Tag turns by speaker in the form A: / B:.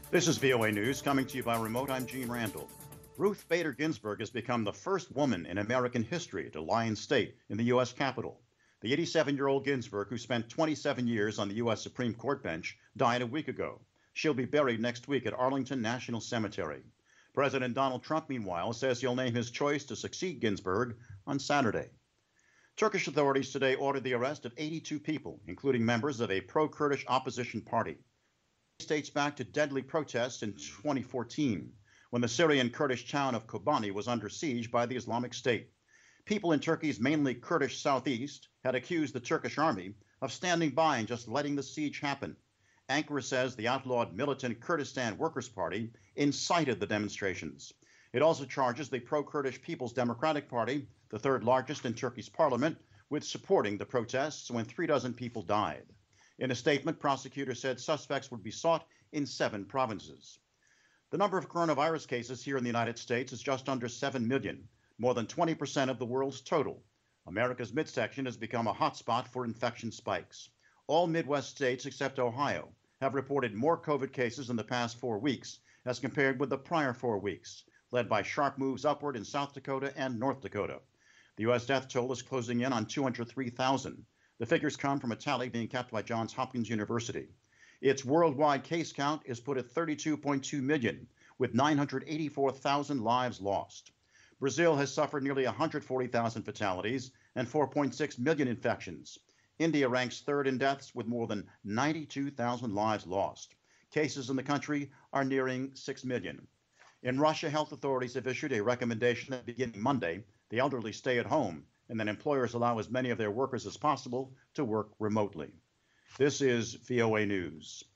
A: This is VOA News coming to you by remote. I'm Gene Randall. Ruth Bader Ginsburg has become the first woman in American history to lie in state in the U.S. Capitol. The 87-year-old Ginsburg, who spent 27 years on the U.S. Supreme Court bench, died a week ago. She'll be buried next week at Arlington National Cemetery. President Donald Trump, meanwhile, says he'll name his choice to succeed Ginsburg on Saturday. Turkish authorities today ordered the arrest of 82 people, including members of a pro-Kurdish opposition party. Dates back to deadly protests in 2014 when the Syrian Kurdish town of Kobani was under siege by the Islamic State. People in Turkey's mainly Kurdish southeast had accused the Turkish army of standing by and just letting the siege happen. Ankara says the outlawed militant Kurdistan Workers' Party incited the demonstrations. It also charges the pro-Kurdish People's Democratic Party, the third largest in Turkey's parliament, with supporting the protests when 36 people died. In a statement, prosecutors said suspects would be sought in 7 provinces. The number of coronavirus cases here in the United States is just under 7 million, more than 20% of the world's total. America's midsection has become a hotspot for infection spikes. All Midwest states except Ohio have reported more COVID cases in the past 4 weeks as compared with the prior 4 weeks, led by sharp moves upward in South Dakota and North Dakota. The U.S. death toll is closing in on 203,000. The figures come from a tally being kept by Johns Hopkins University. Its worldwide case count is put at 32.2 million, with 984,000 lives lost. Brazil has suffered nearly 140,000 fatalities and 4.6 million infections. India ranks third in deaths with more than 92,000 lives lost. Cases in the country are nearing 6 million. In Russia, health authorities have issued a recommendation that beginning Monday, the elderly stay at home and that employers allow as many of their workers as possible to work remotely. This is VOA News.